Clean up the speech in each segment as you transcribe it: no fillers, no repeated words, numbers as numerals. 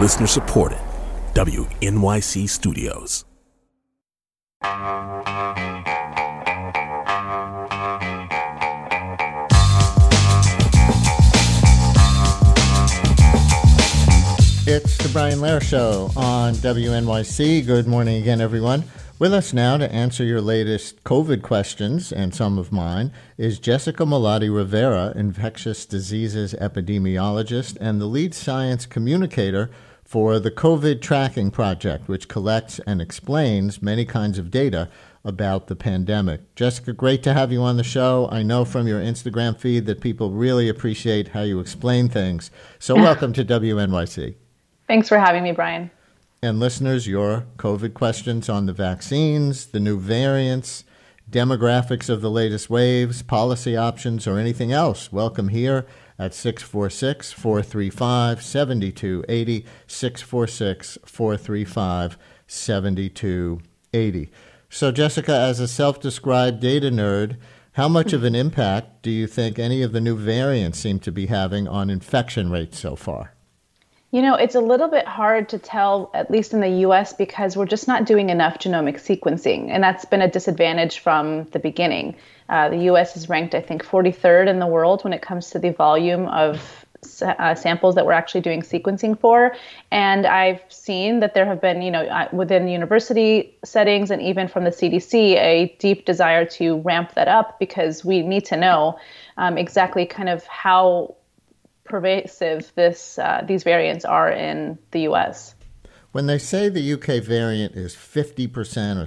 Listener supported. WNYC Studios. It's the Brian Lehrer Show on WNYC. Good morning again, everyone. With us now to answer your latest COVID questions, and some of mine, is Jessica Malati Rivera, infectious diseases epidemiologist and the lead science communicator for the COVID Tracking Project, which collects and explains many kinds of data about the pandemic. Jessica, great to have you on the show. I know from your Instagram feed that people really appreciate how you explain things. So welcome to WNYC. Thanks for having me, Brian. And listeners, your COVID questions on the vaccines, the new variants, demographics of the latest waves, policy options, or anything else, welcome here at 646-435-7280, 646-435-7280. So, Jessica, as a self-described data nerd, how much of an impact do you think any of the new variants seem to be having on infection rates so far? You know, it's a little bit hard to tell, at least in the U.S., because we're just not doing enough genomic sequencing. And that's been a disadvantage from the beginning. The U.S. is ranked, I think, 43rd in the world when it comes to the volume of samples that we're actually doing sequencing for. And I've seen that there have been, within university settings and even from the CDC, a deep desire to ramp that up because we need to know exactly kind of how pervasive these variants are in the U.S. When they say the UK variant is 50% or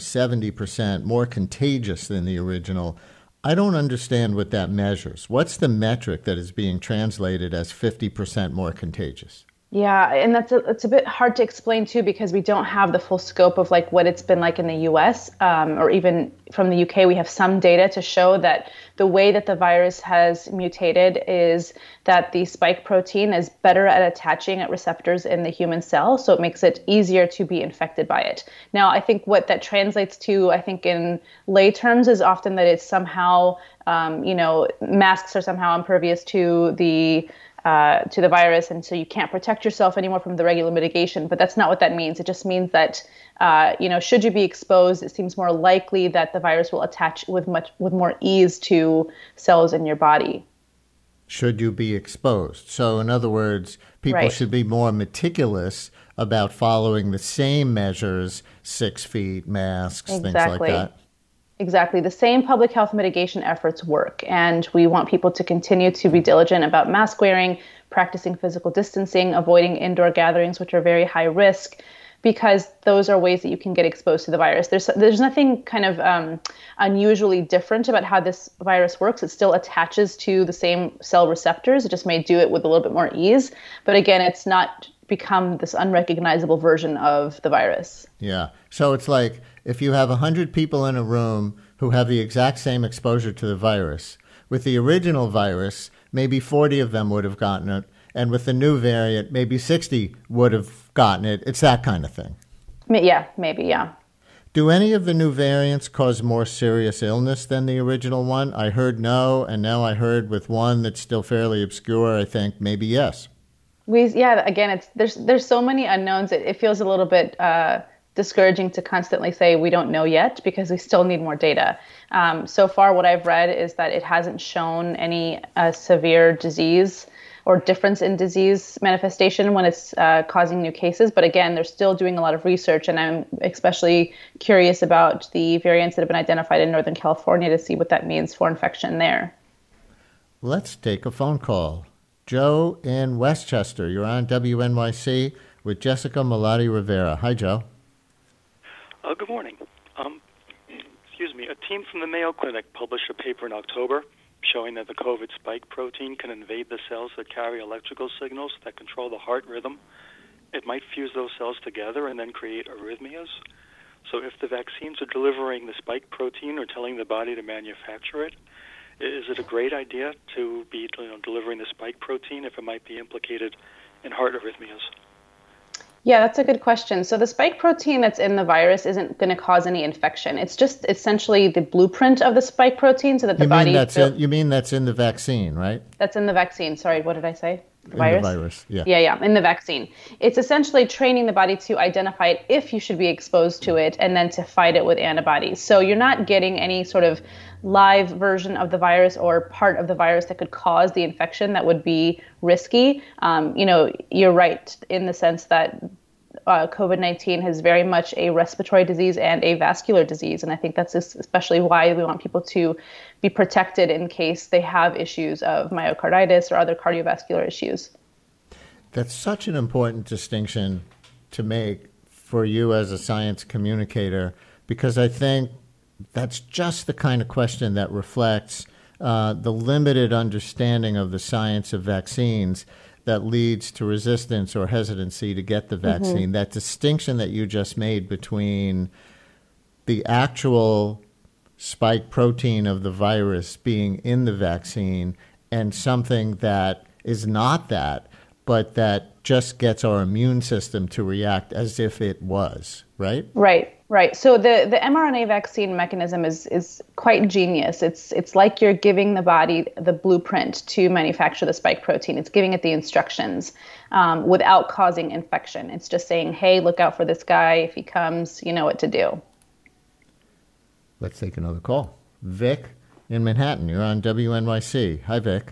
70% more contagious than the original, I don't understand what that measures. What's the metric that is being translated as 50% more contagious? Yeah, and it's a bit hard to explain too because we don't have the full scope of like what it's been like in the U.S. Or even from the UK. We have some data to show that the way that the virus has mutated is that the spike protein is better at attaching at receptors in the human cell, so it makes it easier to be infected by it. Now, I think what that translates to, I think in lay terms, is often that it's somehow, masks are somehow impervious to the virus, and so you can't protect yourself anymore from the regular mitigation. But that's not what that means. It just means that, should you be exposed, it seems more likely that the virus will attach with more ease to cells in your body. Should you be exposed? So in other words, people should be more meticulous about following the same measures, 6 feet, masks, things like that. Exactly. The same public health mitigation efforts work, and we want people to continue to be diligent about mask wearing, practicing physical distancing, avoiding indoor gatherings, which are very high risk, because those are ways that you can get exposed to the virus. There's nothing kind of unusually different about how this virus works. It still attaches to the same cell receptors. It just may do it with a little bit more ease. But again, it's not become this unrecognizable version of the virus. Yeah. So it's like if you have 100 people in a room who have the exact same exposure to the virus, with the original virus, maybe 40 of them would have gotten it. And with the new variant, maybe 60 would have gotten it. It's that kind of thing. Yeah, maybe, yeah. Do any of the new variants cause more serious illness than the original one? I heard no, and now I heard with one that's still fairly obscure, I think maybe yes. Again, there's so many unknowns. It feels a little bit discouraging to constantly say we don't know yet because we still need more data. So far, what I've read is that it hasn't shown any severe disease or difference in disease manifestation when it's causing new cases. But again, they're still doing a lot of research, and I'm especially curious about the variants that have been identified in Northern California to see what that means for infection there. Let's take a phone call. Joe in Westchester, you're on WNYC with Jessica Malati Rivera. Hi, Joe. Good morning. A team from the Mayo Clinic published a paper in October showing that the COVID spike protein can invade the cells that carry electrical signals that control the heart rhythm. It might fuse those cells together and then create arrhythmias. So if the vaccines are delivering the spike protein or telling the body to manufacture it, is it a great idea to be delivering the spike protein if it might be implicated in heart arrhythmias? Yeah, that's a good question. So the spike protein that's in the virus isn't going to cause any infection. It's just essentially the blueprint of the spike protein so that the body... You mean that's in the vaccine, right? That's in the vaccine. Sorry, what did I say? The virus? In the virus, yeah. Yeah, in the vaccine. It's essentially training the body to identify it if you should be exposed to it and then to fight it with antibodies. So you're not getting any sort of live version of the virus or part of the virus that could cause the infection that would be risky. You're right in the sense that COVID-19 is very much a respiratory disease and a vascular disease. And I think that's especially why we want people to be protected in case they have issues of myocarditis or other cardiovascular issues. That's such an important distinction to make for you as a science communicator, because I think that's just the kind of question that reflects the limited understanding of the science of vaccines that leads to resistance or hesitancy to get the vaccine. That distinction that you just made between the actual spike protein of the virus being in the vaccine and something that is not that, but that just gets our immune system to react as if it was, right? Right. So the mRNA vaccine mechanism is quite ingenious. It's like you're giving the body the blueprint to manufacture the spike protein. It's giving it the instructions without causing infection. It's just saying, hey, look out for this guy. If he comes, you know what to do. Let's take another call. Vic in Manhattan, you're on WNYC. Hi, Vic.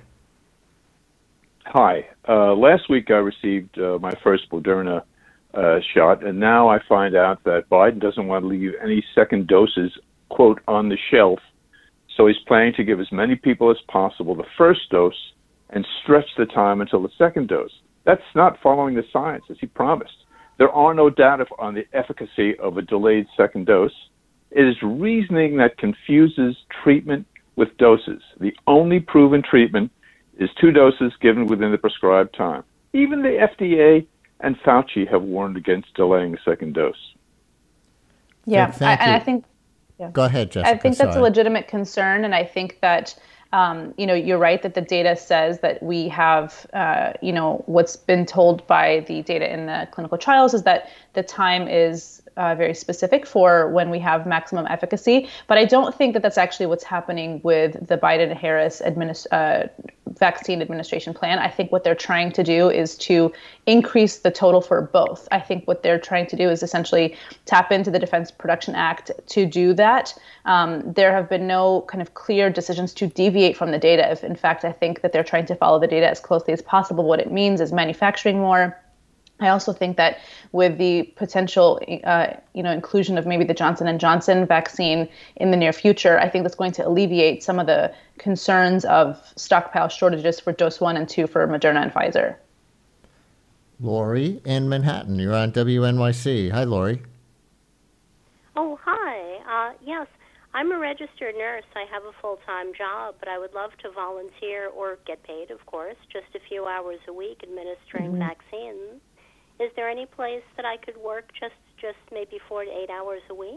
Hi. Last week I received my first Moderna shot, and now I find out that Biden doesn't want to leave any second doses, quote, on the shelf. So he's planning to give as many people as possible the first dose and stretch the time until the second dose. That's not following the science, as he promised. There are no data on the efficacy of a delayed second dose. It is reasoning that confuses treatment with doses. The only proven treatment is 2 doses given within the prescribed time. Even the FDA and Fauci have warned against delaying a second dose. Yeah, Thank you. I think. Yeah. Go ahead, Jessica. I think that's a legitimate concern, and I think that you're right that the data says that we have, what's been told by the data in the clinical trials is that the time is very specific for when we have maximum efficacy. But I don't think that that's actually what's happening with the Biden-Harris vaccine administration plan. I think what they're trying to do is to increase the total for both. I think what they're trying to do is essentially tap into the Defense Production Act to do that. There have been no kind of clear decisions to deviate from the data. If in fact, I think that they're trying to follow the data as closely as possible. What it means is manufacturing more. I also think that with the potential, inclusion of maybe the Johnson & Johnson vaccine in the near future, I think that's going to alleviate some of the concerns of stockpile shortages for dose 1 and 2 for Moderna and Pfizer. Lori in Manhattan, you're on WNYC. Hi, Lori. Oh, hi. Yes, I'm a registered nurse. I have a full-time job, but I would love to volunteer or get paid, of course, just a few hours a week administering vaccines. Is there any place that I could work just maybe 4 to 8 hours a week?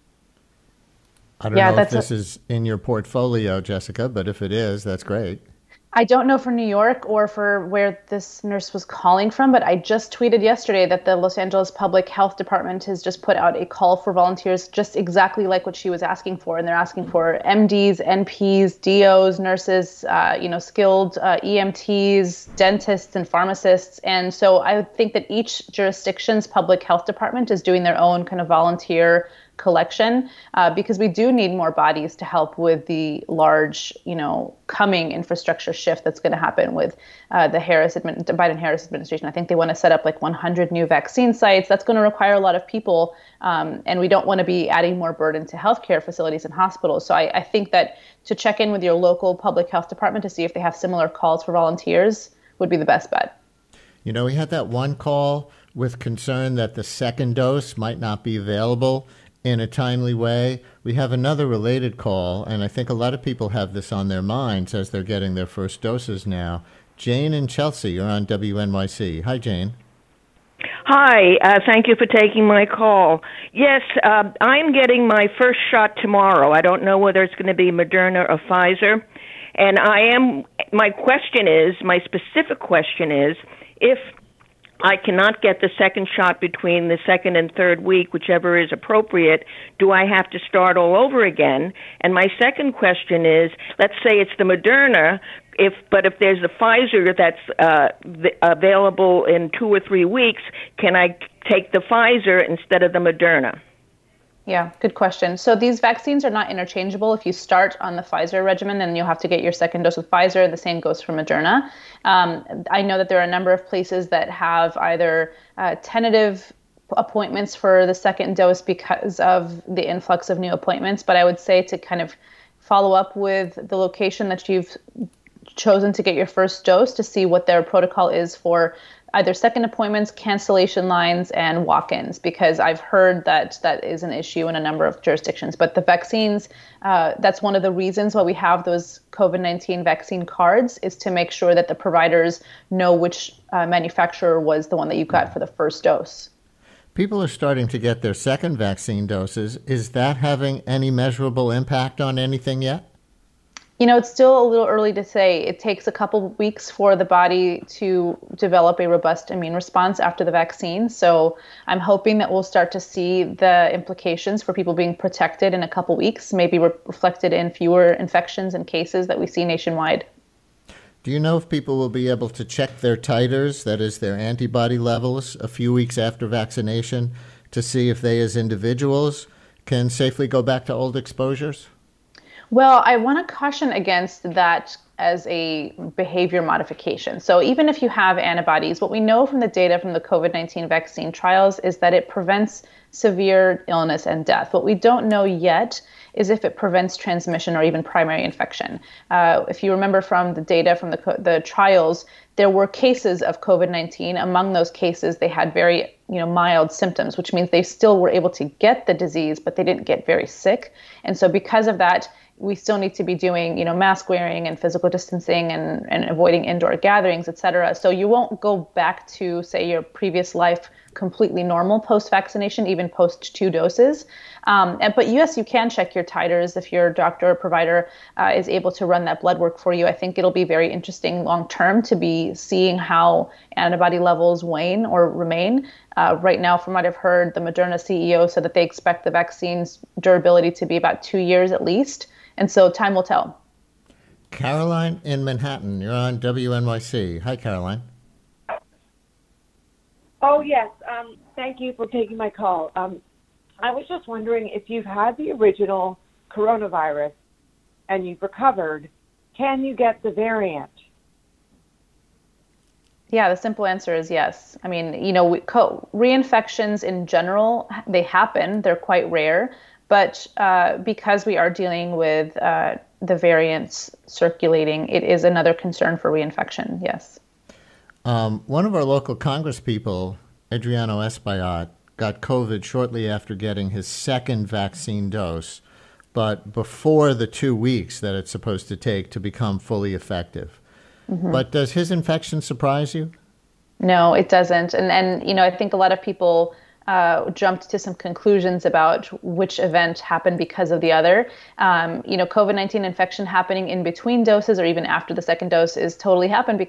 I don't know if this is in your portfolio, Jessica, but if it is, that's great. I don't know for New York or for where this nurse was calling from, but I just tweeted yesterday that the Los Angeles Public Health Department has just put out a call for volunteers just exactly like what she was asking for. And they're asking for MDs, NPs, DOs, nurses, skilled EMTs, dentists, and pharmacists. And so I think that each jurisdiction's public health department is doing their own kind of volunteer collection because we do need more bodies to help with the large, coming infrastructure shift that's going to happen with the Biden-Harris administration. I think they want to set up like 100 new vaccine sites. That's going to require a lot of people, and we don't want to be adding more burden to healthcare facilities and hospitals. So I think that to check in with your local public health department to see if they have similar calls for volunteers would be the best bet. We had that one call with concern that the second dose might not be available in a timely way. We have another related call, and I think a lot of people have this on their minds as they're getting their first doses now. Jane in Chelsea, you're on WNYC. Hi, Jane. Hi, thank you for taking my call. Yes, I'm getting my first shot tomorrow. I don't know whether it's going to be Moderna or Pfizer. And my specific question is, if I cannot get the second shot between the second and third week, whichever is appropriate. Do I have to start all over again? And my second question is, let's say it's the Moderna, but if there's the Pfizer that's available in 2 or 3 weeks, can I take the Pfizer instead of the Moderna? Yeah, good question. So these vaccines are not interchangeable. If you start on the Pfizer regimen, then you'll have to get your second dose with Pfizer. The same goes for Moderna. I know that there are a number of places that have either tentative appointments for the second dose because of the influx of new appointments. But I would say to kind of follow up with the location that you've chosen to get your first dose to see what their protocol is for either second appointments, cancellation lines, and walk-ins, because I've heard that that is an issue in a number of jurisdictions. But the vaccines, that's one of the reasons why we have those COVID-19 vaccine cards, is to make sure that the providers know which manufacturer was the one that you got for the first dose. People are starting to get their second vaccine doses. Is that having any measurable impact on anything yet? You know, it's still a little early to say. It takes a couple of weeks for the body to develop a robust immune response after the vaccine. So I'm hoping that we'll start to see the implications for people being protected in a couple weeks, maybe reflected in fewer infections and cases that we see nationwide. Do you know if people will be able to check their titers, that is their antibody levels, a few weeks after vaccination to see if they as individuals can safely go back to old exposures? Well, I want to caution against that as a behavior modification. So even if you have antibodies, what we know from the data from the COVID-19 vaccine trials is that it prevents severe illness and death. What we don't know yet is if it prevents transmission or even primary infection. If you remember from the data from the trials, there were cases of COVID-19. Among those cases, they had very mild symptoms, which means they still were able to get the disease, but they didn't get very sick. And so because of that, we still need to be doing, mask wearing and physical distancing and avoiding indoor gatherings, et cetera. So you won't go back to, say, your previous life completely normal post-vaccination, even post 2 doses. But yes, you can check your titers if your doctor or provider is able to run that blood work for you. I think it'll be very interesting long-term to be seeing how antibody levels wane or remain. Right now, from what I've heard, the Moderna CEO said that they expect the vaccine's durability to be about 2 years at least. And so time will tell. Caroline in Manhattan, you're on WNYC. Hi, Caroline. Oh, yes. Thank you for taking my call. I was just wondering if you've had the original coronavirus and you've recovered, can you get the variant? Yeah, the simple answer is yes. I mean, reinfections in general, they happen. They're quite rare. But because we are dealing with the variants circulating, it is another concern for reinfection, yes. One of our local congresspeople, Adriano Espaillat, got COVID shortly after getting his second vaccine dose, but before the 2 weeks that it's supposed to take to become fully effective. Mm-hmm. But does his infection surprise you? No, it doesn't. And I think a lot of people jumped to some conclusions about which event happened because of the other. COVID-19 infection happening in between doses or even after the second dose is totally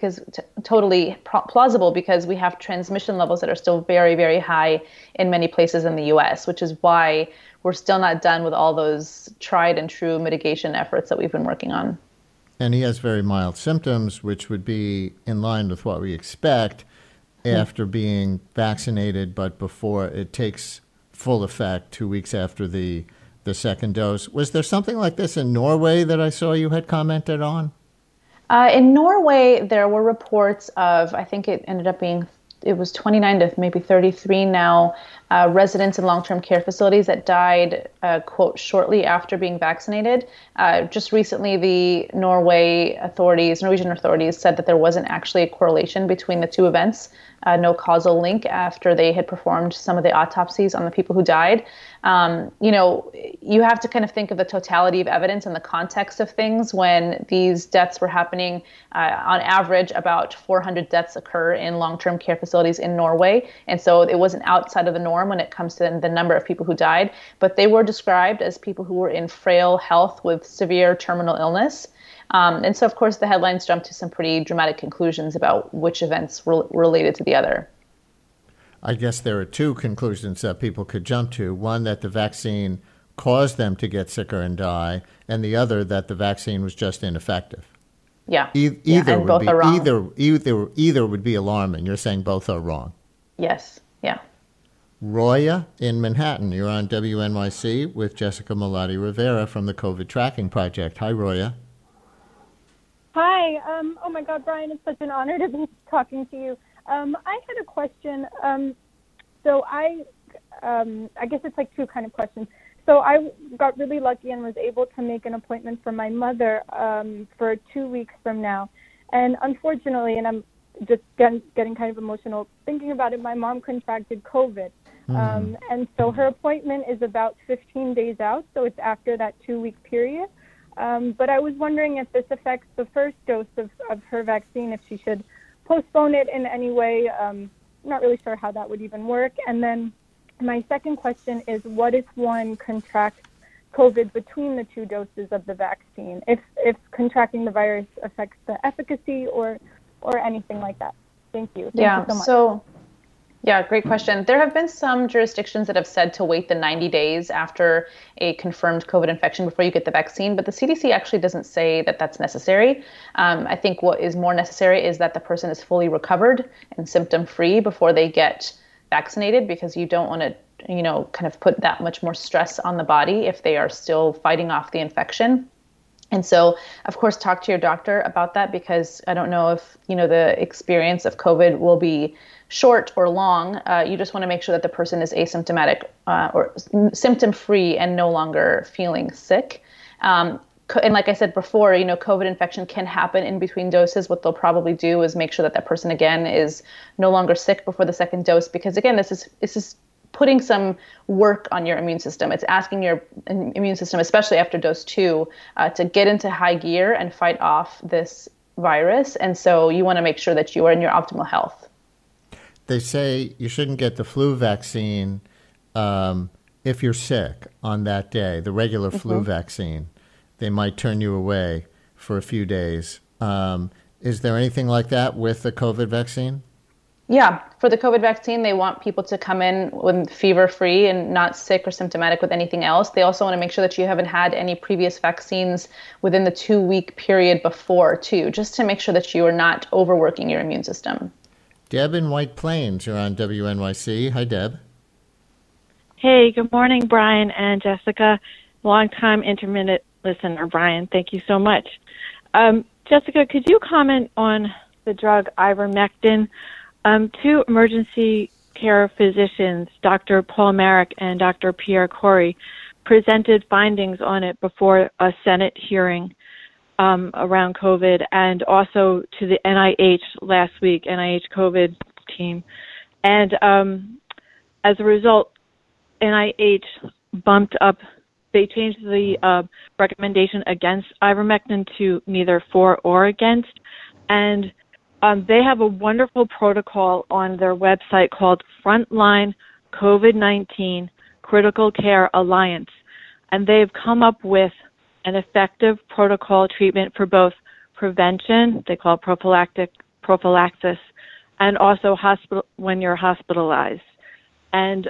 plausible because we have transmission levels that are still very, very high in many places in the U.S., which is why we're still not done with all those tried and true mitigation efforts that we've been working on. And he has very mild symptoms, which would be in line with what we expect after being vaccinated, but before it takes full effect 2 weeks after the second dose. Was there something like this in Norway that I saw you had commented on? In Norway, there were reports of, I think it ended up being, it was 29 to maybe 33 now, residents in long-term care facilities that died, quote, shortly after being vaccinated. Just recently, the Norwegian authorities said that there wasn't actually a correlation between the two events, no causal link after they had performed some of the autopsies on the people who died. You have to kind of think of the totality of evidence and the context of things. When these deaths were happening, on average, about 400 deaths occur in long-term care facilities in Norway. And so it wasn't outside of the norm when it comes to the number of people who died, but they were described as people who were in frail health with severe terminal illness. And so, of course, the headlines jumped to some pretty dramatic conclusions about which events were related to the other. I guess there are two conclusions that people could jump to. One, that the vaccine caused them to get sicker and die, and the other, that the vaccine was just ineffective. Yeah. Either and would both be are wrong. either would be alarming. You're saying both are wrong. Yes. Yeah. Roya in Manhattan, you're on WNYC with Jessica Malati Rivera from the COVID Tracking Project. Hi, Roya. Hi. Oh my God, Brian, it's such an honor to be talking to you. I had a question. So I guess it's like two kind of questions. So I got really lucky and was able to make an appointment for my mother for 2 weeks from now. And unfortunately, and I'm just getting kind of emotional thinking about it, my mom contracted COVID. And so her appointment is about 15 days out, so it's after that 2-week period. But I was wondering if this affects the first dose of her vaccine, if she should postpone it in any way. I'm not really sure how that would even work. And then my second question is, what if one contracts COVID between the two doses of the vaccine? If contracting the virus affects the efficacy or anything like that? Thank you. Thank you so much. Yeah, great question. There have been some jurisdictions that have said to wait the 90 days after a confirmed COVID infection before you get the vaccine, but the CDC actually doesn't say that that's necessary. I think what is more necessary is that the person is fully recovered and symptom-free before they get vaccinated, because you don't want to, kind of put that much more stress on the body if they are still fighting off the infection. And so, of course, talk to your doctor about that, because I don't know if, the experience of COVID will be short or long. You just want to make sure that the person is asymptomatic or symptom-free and no longer feeling sick. And like I said before, COVID infection can happen in between doses. What they'll probably do is make sure that that person, again, is no longer sick before the second dose, because, again, this is putting some work on your immune system. It's asking your immune system, especially after dose 2, to get into high gear and fight off this virus. And so you want to make sure that you are in your optimal health. They say you shouldn't get the flu vaccine if you're sick on that day, the regular flu vaccine. They might turn you away for a few days. Is there anything like that with the COVID vaccine? Yeah, for the COVID vaccine, they want people to come in with fever-free and not sick or symptomatic with anything else. They also want to make sure that you haven't had any previous vaccines within the 2-week period before, too, just to make sure that you are not overworking your immune system. Deb in White Plains, you're on WNYC. Hi, Deb. Hey, good morning, Brian and Jessica. Longtime intermittent listener, Brian. Thank you so much. Jessica, could you comment on the drug ivermectin? Two emergency care physicians, Dr. Paul Marik and Dr. Pierre Corey, presented findings on it before a Senate hearing around COVID, and also to the NIH last week, NIH COVID team. And as a result, NIH bumped up, they changed the recommendation against ivermectin to neither for or against. And they have a wonderful protocol on their website called Frontline COVID-19 Critical Care Alliance. And they've come up with an effective protocol treatment for both prevention, they call it prophylaxis, and also when you're hospitalized. And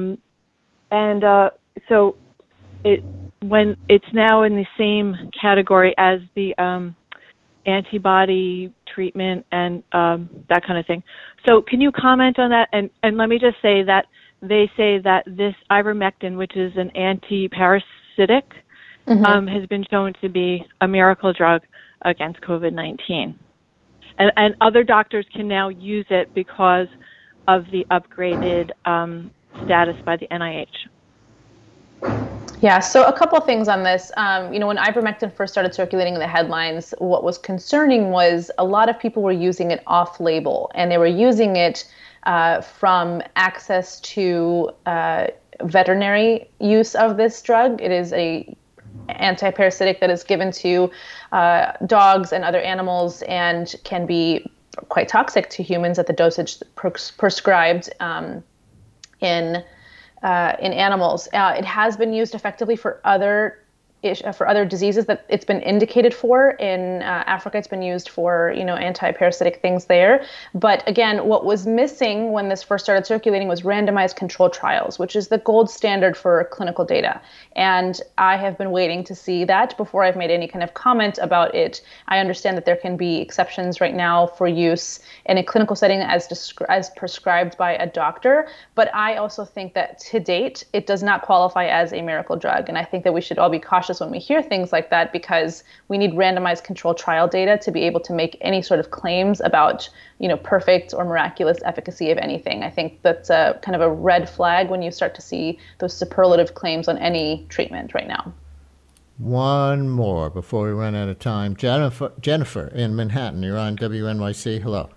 so when it's now in the same category as the antibody treatment and that kind of thing. So can you comment on that? And let me just say that they say that this ivermectin, which is an anti-parasitic, has been shown to be a miracle drug against COVID-19. And other doctors can now use it because of the upgraded status by the NIH. Yeah, so a couple of things on this. When ivermectin first started circulating in the headlines, what was concerning was a lot of people were using it off-label, and they were using it from access to veterinary use of this drug. It is a antiparasitic that is given to dogs and other animals and can be quite toxic to humans at the dosage prescribed in animals. It has been used effectively for other for other diseases that it's been indicated for. In Africa, it's been used for, anti-parasitic things there. But again, what was missing when this first started circulating was randomized control trials, which is the gold standard for clinical data. And I have been waiting to see that before I've made any kind of comment about it. I understand that there can be exceptions right now for use in a clinical setting as prescribed by a doctor. But I also think that to date, it does not qualify as a miracle drug. And I think that we should all be cautious when we hear things like that, because we need randomized controlled trial data to be able to make any sort of claims about, perfect or miraculous efficacy of anything. I think that's a kind of a red flag when you start to see those superlative claims on any treatment right now. One more before we run out of time. Jennifer in Manhattan, you're on WNYC. Hello.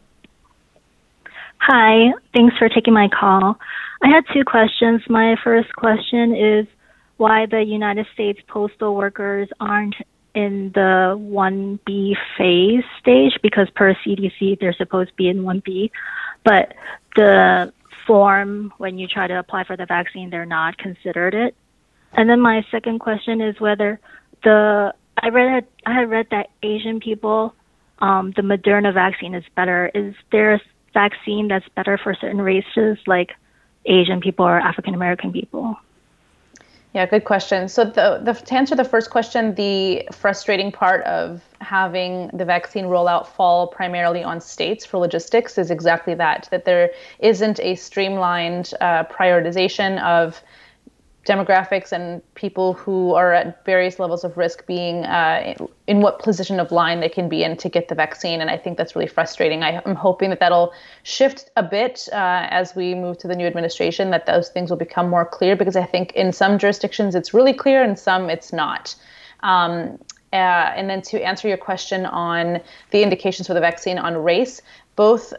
Hi, thanks for taking my call. I had two questions. My first question is why the United States postal workers aren't in the 1B phase stage, because per CDC, they're supposed to be in 1B. But the form, when you try to apply for the vaccine, they're not considered it. And then my second question is whether I had read that Asian people, the Moderna vaccine is better. Is there a vaccine that's better for certain races like Asian people or African American people? Yeah, good question. So to answer the first question, the frustrating part of having the vaccine rollout fall primarily on states for logistics is exactly that there isn't a streamlined prioritization of demographics and people who are at various levels of risk being in what position of line they can be in to get the vaccine. And I think that's really frustrating. I'm hoping that that'll shift a bit as we move to the new administration, that those things will become more clear, because I think in some jurisdictions it's really clear and some it's not. And then to answer your question on the indications for the vaccine on race, both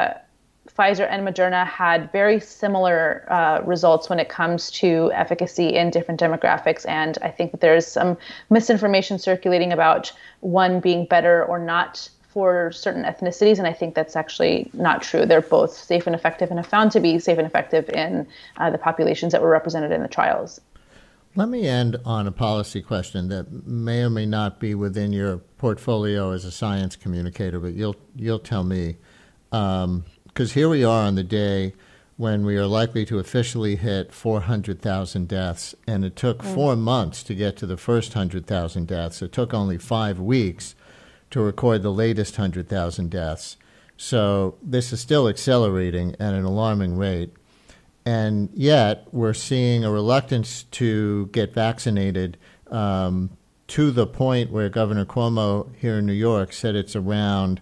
Pfizer and Moderna had very similar results when it comes to efficacy in different demographics. And I think that there's some misinformation circulating about one being better or not for certain ethnicities. And I think that's actually not true. They're both safe and effective and have found to be safe and effective in the populations that were represented in the trials. Let me end on a policy question that may or may not be within your portfolio as a science communicator, but you'll tell me. Because here we are on the day when we are likely to officially hit 400,000 deaths, and it took 4 months to get to the first 100,000 deaths. It took only 5 weeks to record the latest 100,000 deaths. So this is still accelerating at an alarming rate. And yet we're seeing a reluctance to get vaccinated to the point where Governor Cuomo here in New York said it's around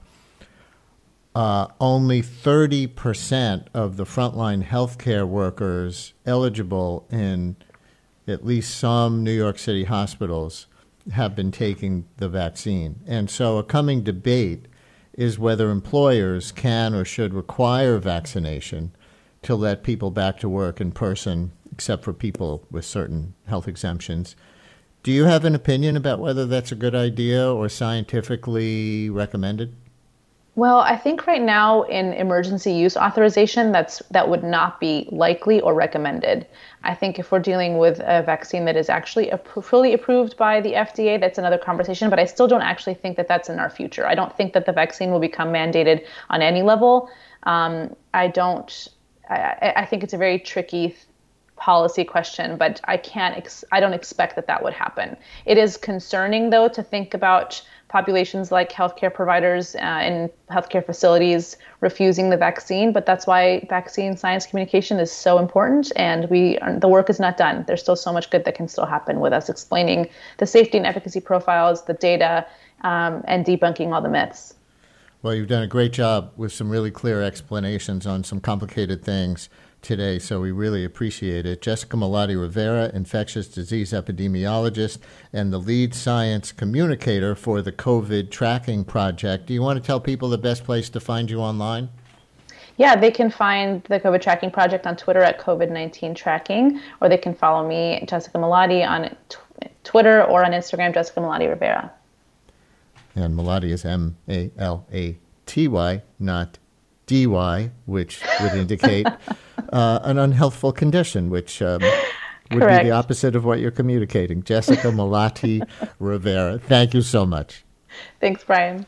only 30% of the frontline healthcare workers eligible in at least some New York City hospitals have been taking the vaccine. And so a coming debate is whether employers can or should require vaccination to let people back to work in person, except for people with certain health exemptions. Do you have an opinion about whether that's a good idea or scientifically recommended? Well, I think right now in emergency use authorization, that would not be likely or recommended. I think if we're dealing with a vaccine that is actually fully approved by the FDA, that's another conversation, but I still don't actually think that that's in our future. I don't think that the vaccine will become mandated on any level. I think it's a very tricky policy question, but I don't expect that would happen. It is concerning, though, to think about populations like healthcare providers in healthcare facilities refusing the vaccine, but that's why vaccine science communication is so important, and the work is not done. There's still so much good that can still happen with us explaining the safety and efficacy profiles, the data, and debunking all the myths. Well, you've done a great job with some really clear explanations on some complicated things today, so we really appreciate it. Jessica Malati Rivera, infectious disease epidemiologist and the lead science communicator for the COVID Tracking Project. Do you want to tell people the best place to find you online? Yeah, they can find the COVID Tracking Project on Twitter at COVID-19 Tracking, or they can follow me, Jessica Malati, on Twitter or on Instagram, Jessica Malati Rivera. And Malati is M-A-L-A-T-Y, not D-Y, which would indicate an unhealthful condition, which would Correct. be the opposite of what you're communicating. Jessica Malati Rivera, thank you so much. Thanks, Brian.